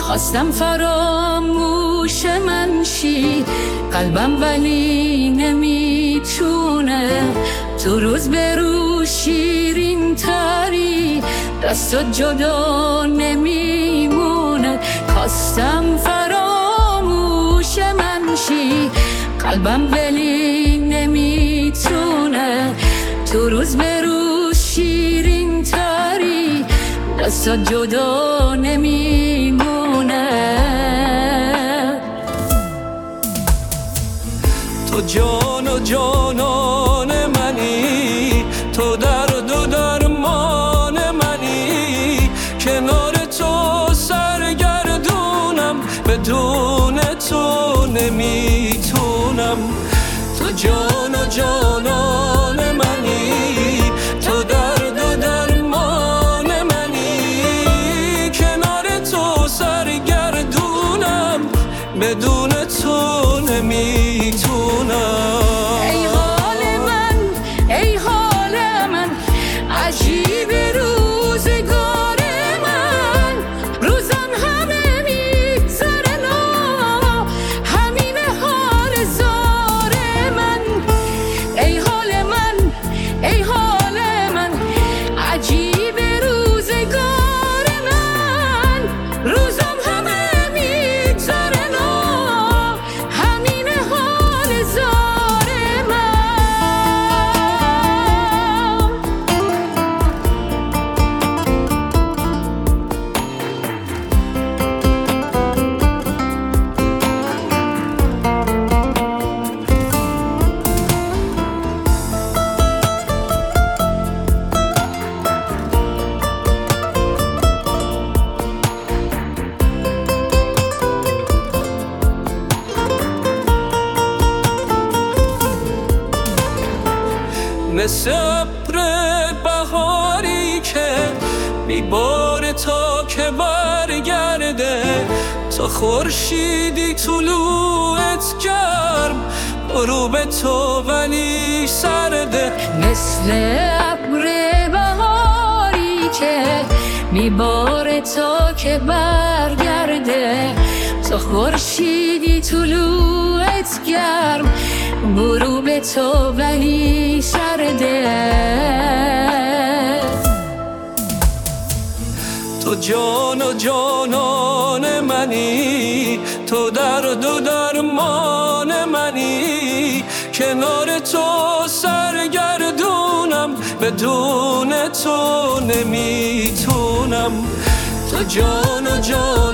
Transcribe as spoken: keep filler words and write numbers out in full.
خواستم فراموش من شی قلبم ولی نمیتونه، تو روز به روز شیرین تری دستت جدا نمیمونه. خواستم فراموش من شی قلبم ولی نمیتونه، تو روز به روز شیرین تری دستت جدا نمیمونه. تو جان و جانان منی، تو درد و درمان منی، کنار تو سرگردونم، بدون تو نمیتونم. تو جان و جانان منی، تو درد و درمان منی، کنار تو سرگردونم، بدون تو نمیتونم. ای حال من ای حال من، عجیب روزگار من، روزم همه میگذره نا، همین حال زار من. ای حال من ای حال من، عجیب روزگار من، روزم همه میگذره نا، همین حال زار من. مثل ابر بهاری که میباره تا که برگرده، تا خورشیدی طلوعت گرم، غروب تو ولی سرده. مثل ابر بهاری که میباره تا که برگرده، تا خورشیدی طلوعت گرم، غروب تو ولی سرده. تو جان و جانان منی، تو درد و درمان منی، کنار تو سرگردونم، بدون تو نمیتونم. تو جان و جان